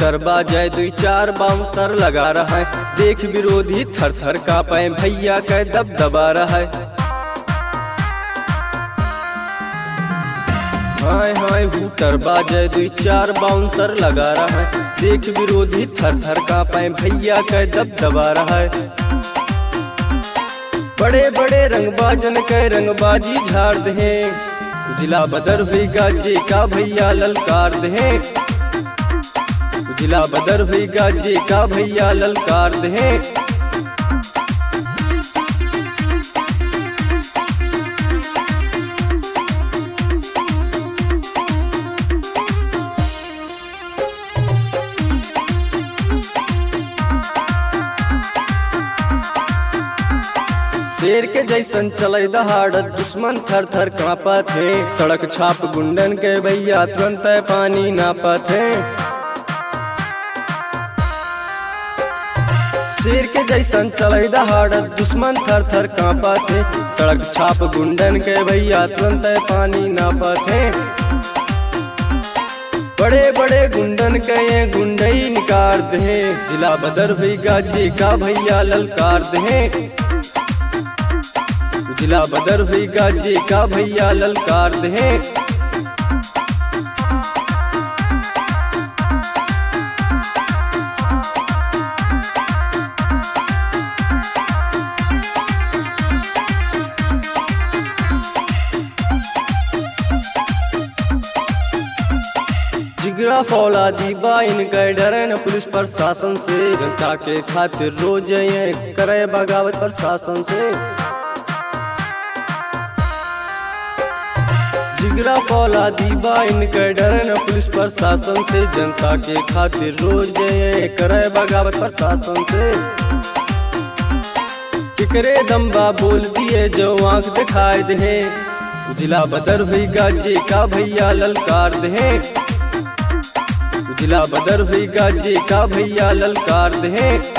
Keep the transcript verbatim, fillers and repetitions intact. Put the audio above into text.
Hooter बाजे दुई चार बाउंसर लगा रहा है, देख विरोधी थर थर कांपे भैया के दब दबा रहा है। हाय हाय हूटर बाजे दुई चार बाउंसर लगा रहा है, देख विरोधी थर थर कांपे भैया के दब दबा रहा है। बड़े बड़े रंगबाजन के रंगबाजी झाड़ दे, उजला बदर हुई गाजे का भैया ललकार दे, उजला बदर हुई गाजे का भैया ललकार दे। शेर के जैसन चले दहाड़त दुश्मन थर थर कांपत है, सड़क छाप गुंडन के भैया तुरंत पानी नापत है। शेर के जैसन चले दहाड़त दुश्मन थर थर कांपत है, सड़क छाप गुंडन के भैया तुरंत पानी नापत है। बड़े बड़े गुंडन के ये गुंडई निकार दे, जिला बदर हुई गाजी का भैया ललकार दे, जिला बदर हुई गाजी का भैया ललकार दे। जिगरा फौलादी बा इनके डरे न पुलिस प्रशासन से, जनता के खातिर रोज ये करे बगावत प्रशासन से। जिगरा फौलादी बा इनके डरे न पुलिस प्रशासन से, जनता के खातिर रोज ये करे बगावत प्रशासन से। किकरे दम्बा बोल दिए जो आंख दिखाए दे, उजला बदर हुई गाजी का भैया ललकार दे, उजला बदर हुई गाजी का भैया ललकार दे।